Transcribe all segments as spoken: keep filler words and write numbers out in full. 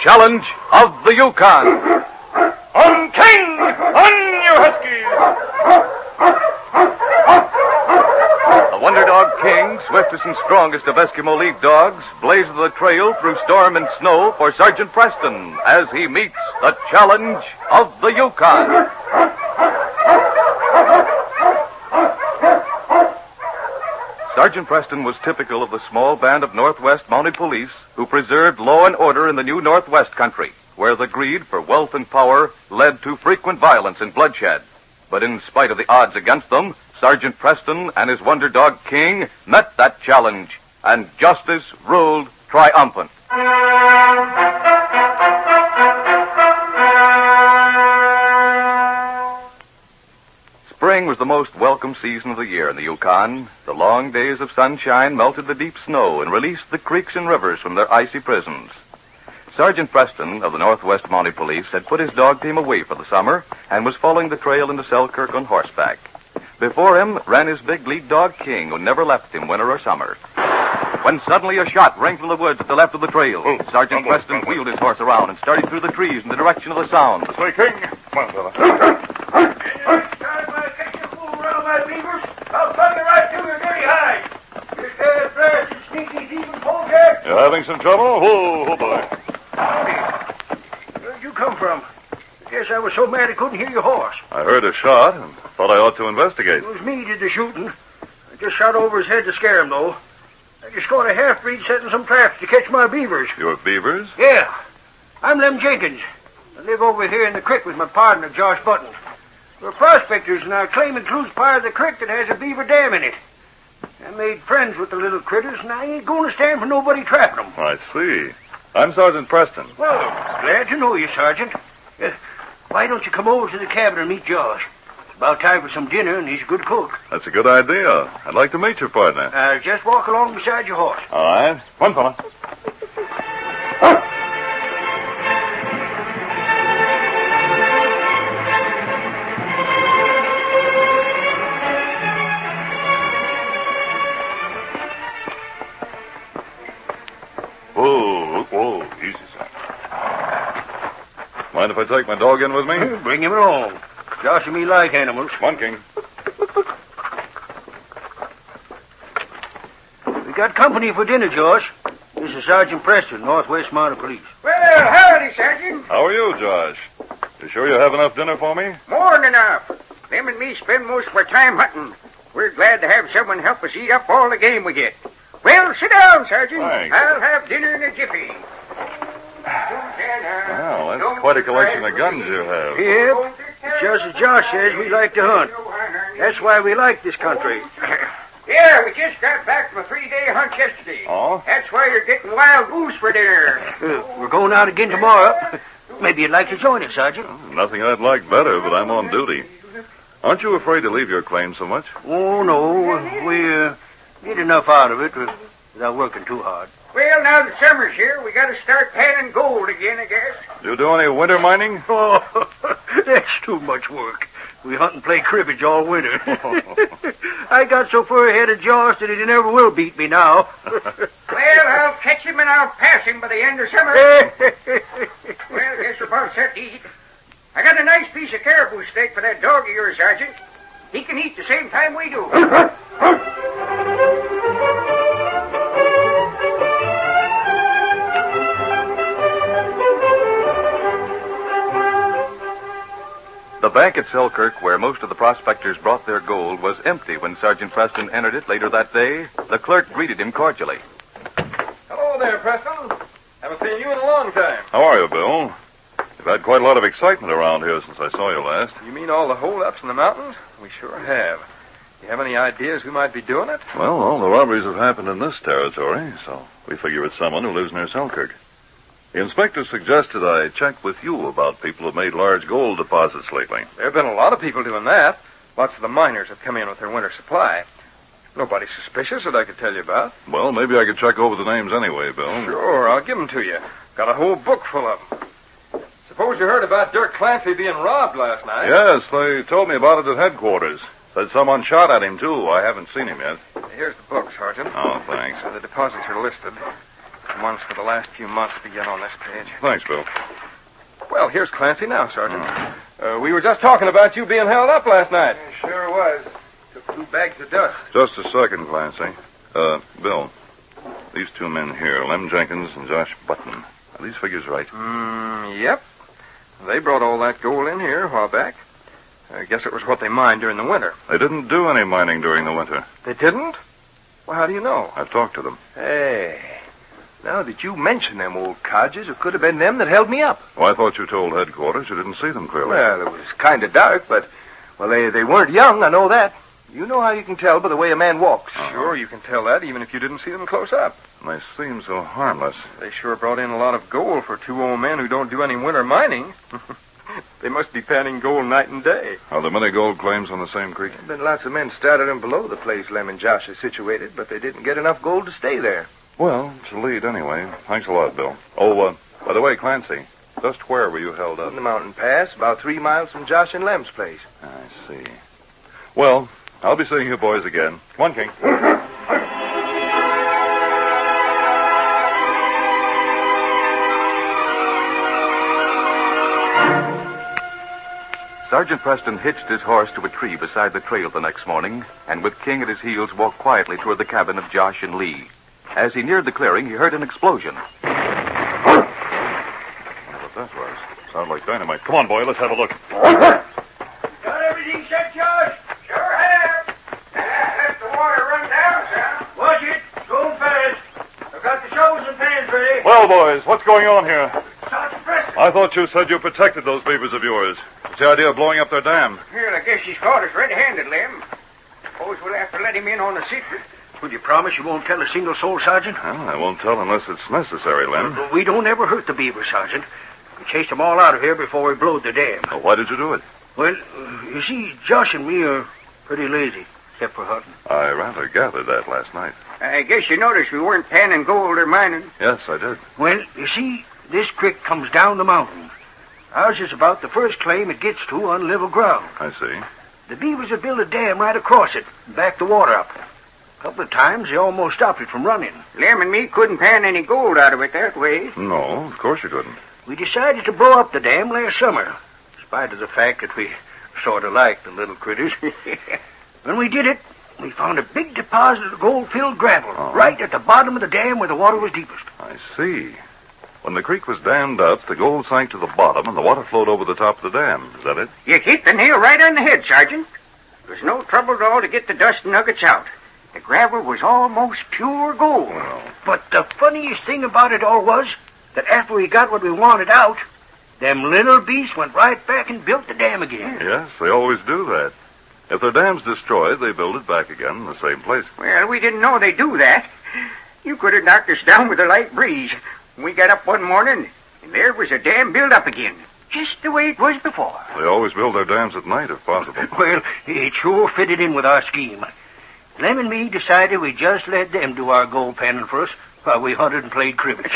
challenge of the Yukon. On King! On you Huskies! The Wonder Dog King, swiftest and strongest of Eskimo League dogs, blazes the trail through storm and snow for Sergeant Preston as he meets the challenge of the Yukon. Sergeant Preston was typical of the small band of Northwest Mounted Police who preserved law and order in the new Northwest country, where the greed for wealth and power led to frequent violence and bloodshed. But in spite of the odds against them, Sergeant Preston and his Wonder Dog King met that challenge, and justice ruled triumphant. Spring was the most welcome season of the year in the Yukon. The long days of sunshine melted the deep snow and released the creeks and rivers from their icy prisons. Sergeant Preston of the Northwest Mounted Police had put his dog team away for the summer and was following the trail into Selkirk on horseback. Before him ran his big lead dog King, who never left him winter or summer. When suddenly a shot rang from the woods at the left of the trail, oh, Sergeant rumble, Preston rumble. wheeled his horse around and started through the trees in the direction of the sound. This way, King. Come on, fella. I'll cut you right through your dirty hide. You're scared of fresh, sneaky, thieving polecat. You having some trouble? Whoa, oh boy. Where'd you come from? I guess I was so mad I couldn't hear your horse. I heard a shot and thought I ought to investigate. It was me did the shooting. I just shot over his head to scare him, though. I just caught a half-breed setting some traps to catch my beavers. Your beavers? Yeah. I'm Lem Jenkins. I live over here in the creek with my partner, Josh Button. We're prospectors, and our claim includes part of the creek that has a beaver dam in it. I made friends with the little critters, and I ain't going to stand for nobody trapping them. I see. I'm Sergeant Preston. Well, glad to know you, Sergeant. Uh, why don't you come over to the cabin and meet Josh? It's about time for some dinner, and he's a good cook. That's a good idea. I'd like to meet your partner. Uh, just walk along beside your horse. All right. One fella. Whoa, whoa, easy, son. Mind if I take my dog in with me? Bring him along. Josh and me like animals. Come on, King. We got company for dinner, Josh. This is Sergeant Preston, Northwest Mounted Police. Well, howdy, Sergeant. How are you, Josh? You sure you have enough dinner for me? More than enough. Them and me spend most of our time hunting. We're glad to have someone help us eat up all the game we get. Well, sit down, Sergeant. Thanks. I'll have dinner in a jiffy. Well, that's quite a collection of guns you have. Yep. Just as Josh says, we like to hunt. That's why we like this country. Yeah, we just got back from a three-day hunt yesterday. Oh? That's why you're getting wild goose for dinner. Uh, we're going out again tomorrow. Maybe you'd like to join us, Sergeant. Nothing I'd like better, but I'm on duty. Aren't you afraid to leave your claim so much? Oh, no. We uh, get enough out of it without working too hard. Well, now that summer's here, we got to start panning gold again, I guess. You do any winter mining? Oh, that's too much work. We hunt and play cribbage all winter. I got so far ahead of Josh that he never will beat me now. Well, I'll catch him and I'll pass him by the end of summer. Well, I guess we're about set to eat. I got a nice piece of caribou steak for that dog of yours, Sergeant. He can eat the same time we do. The bank at Selkirk, where most of the prospectors brought their gold, was empty when Sergeant Preston entered it later that day. The clerk greeted him cordially. Hello there, Preston. Haven't seen you in a long time. How are you, Bill? You've had quite a lot of excitement around here since I saw you last. You mean all the holdups in the mountains? We sure have. You have any ideas who might be doing it? Well, all the robberies have happened in this territory, so we figure it's someone who lives near Selkirk. The inspector suggested I check with you about people who've made large gold deposits lately. There have been a lot of people doing that. Lots of the miners have come in with their winter supply. Nobody suspicious that I could tell you about. Well, maybe I could check over the names anyway, Bill. Sure, I'll give them to you. Got a whole book full of them. Suppose you heard about Dirk Clancy being robbed last night? Yes, they told me about it at headquarters. Said someone shot at him, too. I haven't seen him yet. Here's the book, Sergeant. Oh, thanks. Uh, the deposits are listed. ones for the last few months begin on this page. Thanks, Bill. Well, here's Clancy now, Sergeant. Uh, we were just talking about you being held up last night. It sure was. Took two bags of dust. Just a second, Clancy. Uh, Bill, these two men here, Lem Jenkins and Josh Button, are these figures right? Mm, yep. They brought all that gold in here a while back. I guess it was what they mined during the winter. They didn't do any mining during the winter. They didn't? Well, how do you know? I've talked to them. Hey, now that you mention them old codgers, it could have been them that held me up. Oh, I thought you told headquarters you didn't see them clearly. Well, it was kind of dark, but, well, they, they weren't young, I know that. You know how you can tell by the way a man walks. Uh-huh. Sure, you can tell that even if you didn't see them close up. And they seem so harmless. They sure brought in a lot of gold for two old men who don't do any winter mining. They must be panning gold night and day. Are there many gold claims on the same creek? There's been lots of men started in below the place Lem and Josh are situated, but they didn't get enough gold to stay there. Well, it's a lead anyway. Thanks a lot, Bill. Oh, uh, by the way, Clancy, just where were you held up? In the mountain pass, about three miles from Josh and Lem's place. I see. Well, I'll be seeing you boys again. Come on, King. Sergeant Preston hitched his horse to a tree beside the trail the next morning, and with King at his heels walked quietly toward the cabin of Josh and Lee. As he neared the clearing, he heard an explosion. I wonder what that was. Sounded like dynamite. Come on, boy, let's have a look. Got everything set, Josh? Sure have. Let the water run down, son. Watch it. Go fast. I've got the shovels and pans ready. Well, boys, what's going on here? Sergeant Preston. I thought you said you protected those beavers of yours. What's the idea of blowing up their dam? Well, I guess he's caught us red-handed, Lem. Suppose we'll have to let him in on a secret. Will you promise you won't tell a single soul, Sergeant? Well, I won't tell unless it's necessary, Lem. But we don't ever hurt the beaver, Sergeant. We chased them all out of here before we blowed the dam. Well, why did you do it? Well, uh, you see, Josh and me are pretty lazy, except for hunting. I rather gathered that last night. I guess you noticed we weren't panning gold or mining. Yes, I did. Well, you see, this creek comes down the mountain. Ours is about the first claim it gets to on level ground. I see. The beavers have built a dam right across it and backed the water up. A couple of times they almost stopped it from running. Lem and me couldn't pan any gold out of it that way. No, of course you couldn't. We decided to blow up the dam last summer, in spite of the fact that we sort of liked the little critters. When we did it, we found a big deposit of gold-filled gravel Oh. right at the bottom of the dam where the water was deepest. I see. When the creek was dammed up, the gold sank to the bottom and the water flowed over the top of the dam. Is that it? You hit the nail right on the head, Sergeant. There was no trouble at all to get the dust nuggets out. The gravel was almost pure gold. Well, But the funniest thing about it all was that after we got what we wanted out, them little beasts went right back and built the dam again. yes, they always do that. If their dam's destroyed, they build it back again in the same place. Well, we didn't know they'd do that. You could have knocked us down with a light breeze. We got up one morning, and there was a dam built up again, just the way it was before. They always build their dams at night, if possible. Well, it sure fitted in with our scheme. Lem and me decided we'd just let them do our gold panning for us while we hunted and played cribbage.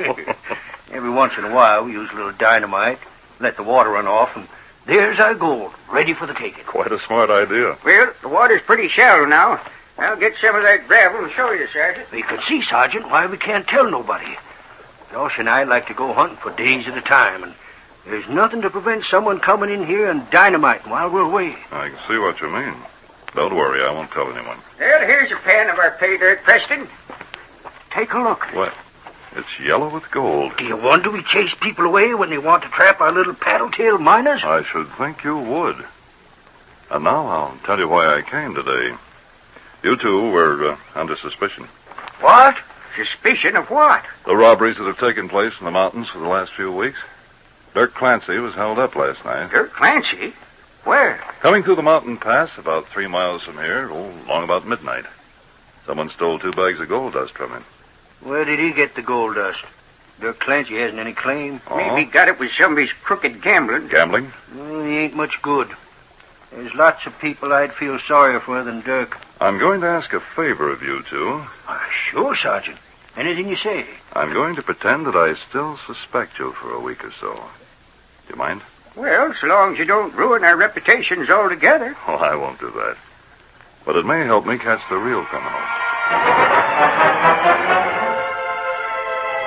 Every once in a while, we use a little dynamite, let the water run off, and there's our gold, ready for the taking. Quite a smart idea. Well, the water's pretty shallow now. I'll get some of that gravel and show you, Sergeant. We can see, Sergeant, why we can't tell nobody. Josh and I like to go hunting for days at a time, and there's nothing to prevent someone coming in here and dynamiting while we're away. I can see what you mean. Don't worry, I won't tell anyone. Well, here's a pan of our pay dirt, Preston. Take a look. What? It's yellow with gold. Do you wonder we chase people away when they want to trap our little paddle-tailed miners? I should think you would. And now I'll tell you why I came today. You two were uh, under suspicion. What? Suspicion of what? The robberies that have taken place in the mountains for the last few weeks. Dirk Clancy was held up last night. Dirk Clancy? Where? Coming through the mountain pass about three miles from here, oh, long about midnight. Someone stole two bags of gold dust from him. Where did he get the gold dust? Dirk Clancy hasn't any claim. Oh? Maybe he got it with some of his crooked gambling. Gambling? Well, he ain't much good. There's lots of people I'd feel sorrier for than Dirk. I'm going to ask a favor of you two. Ah, sure, Sergeant. Anything you say. I'm going to pretend that I still suspect you for a week or so. Do you mind? Well, so long as you don't ruin our reputations altogether. Oh, I won't do that. But it may help me catch the real criminal.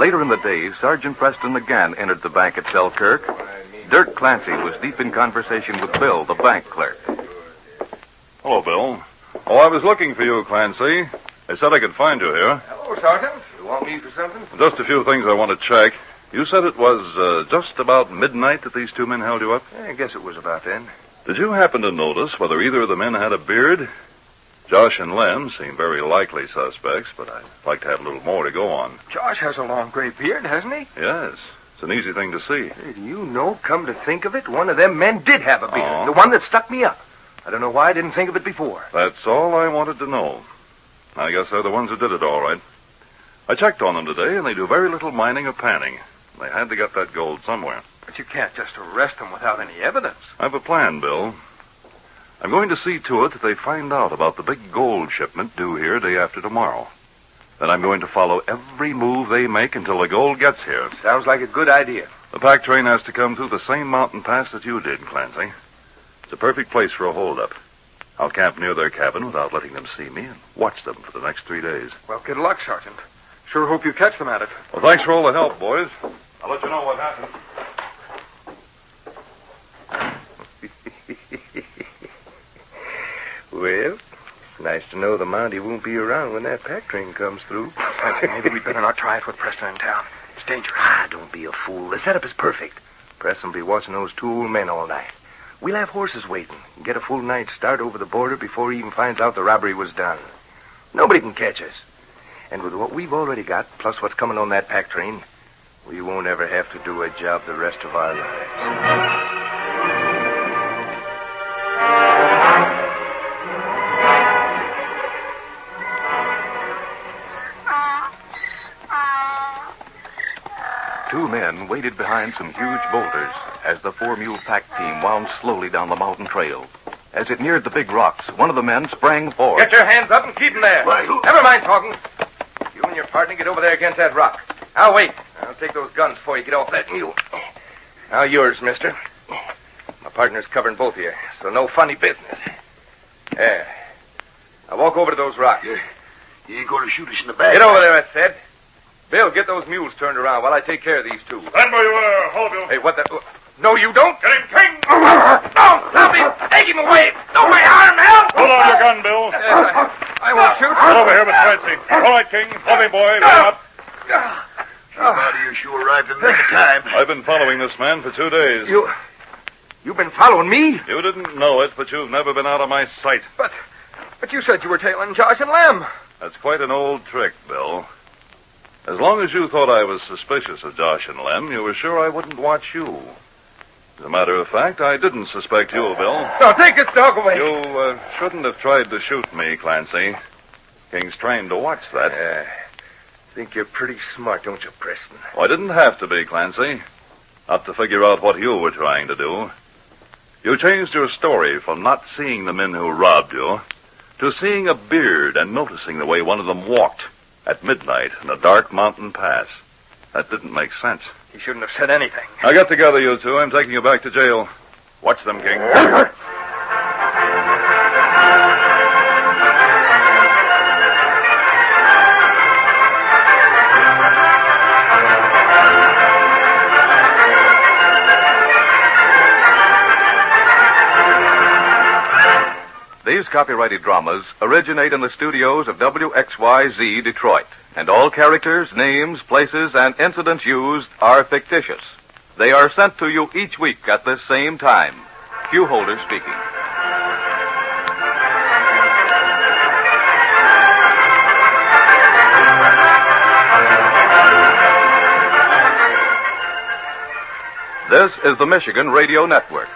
Later in the day, Sergeant Preston again entered the bank at Selkirk. Dirk Clancy was deep in conversation with Bill, the bank clerk. Hello, Bill. Oh, I was looking for you, Clancy. They said I could find you here. Hello, Sergeant. You want me for something? Just a few things I want to check. You said it was uh, just about midnight that these two men held you up? I guess it was about then. Did you happen to notice whether either of the men had a beard? Josh and Lem seem very likely suspects, but I'd like to have a little more to go on. Josh has a long gray beard, hasn't he? Yes. It's an easy thing to see. Hey, do you know, come to think of it, one of them men did have a beard. Oh. The one that stuck me up. I don't know why I didn't think of it before. That's all I wanted to know. I guess they're the ones who did it, all right. I checked on them today, and they do very little mining or panning. They had to get that gold somewhere. But you can't just arrest them without any evidence. I have a plan, Bill. I'm going to see to it that they find out about the big gold shipment due here day after tomorrow. Then I'm going to follow every move they make until the gold gets here. Sounds like a good idea. The pack train has to come through the same mountain pass that you did, Clancy. It's a perfect place for a holdup. I'll camp near their cabin without letting them see me and watch them for the next three days. Well, good luck, Sergeant. Sure hope you catch them at it. Well, thanks for all the help, boys. I'll let you know what happens. Well, it's nice to know the Mountie won't be around when that pack train comes through. Maybe we'd better not try it with Preston in town. It's dangerous. Ah, don't be a fool. The setup is perfect. Preston will be watching those two old men all night. We'll have horses waiting and get a full night's start over the border before he even finds out the robbery was done. Nobody can catch us. And with what we've already got, plus what's coming on that pack train, we won't ever have to do a job the rest of our lives. Two men waited behind some huge boulders as the four-mule pack team wound slowly down the mountain trail. As it neared the big rocks, one of the men sprang forward. Get your hands up and keep them there. Why, who- Never mind talking. You and your partner get over there against that rock. I'll wait. I'll take those guns before you get off that mule. Now yours, mister. My partner's covering both of you, so no funny business. There. Now walk over to those rocks. You, you ain't going to shoot us in the back. Get over there, I said. Bill, get those mules turned around while I take care of these two. Stand where you are. Hold you. Hey, what the... No, you don't. Get him, King. No, stop him. Take him away. Don't my arm, help. Hold on your gun, Bill. Yes, I, I won't shoot. Get over here with Clancy. All right, King. Hold me, boy. Line up. Somebody you sure arrived in the nick of time. I've been following this man for two days. You... You've been following me? You didn't know it, but you've never been out of my sight. But... But you said you were tailing Josh and Lem. That's quite an old trick, Bill. As long as you thought I was suspicious of Josh and Lem, you were sure I wouldn't watch you. As a matter of fact, I didn't suspect you, Bill. Now take this dog away. You uh, shouldn't have tried to shoot me, Clancy. King's trained to watch that. Yeah. Think you're pretty smart, don't you, Preston? Oh, I didn't have to be, Clancy. Not to figure out what you were trying to do. You changed your story from not seeing the men who robbed you to seeing a beard and noticing the way one of them walked at midnight in a dark mountain pass. That didn't make sense. He shouldn't have said anything. Now get together, you two. I'm taking you back to jail. Watch them, King. These copyrighted dramas originate in the studios of W X Y Z Detroit, and all characters, names, places, and incidents used are fictitious. They are sent to you each week at this same time. Hugh Holder speaking. This is the Michigan Radio Network.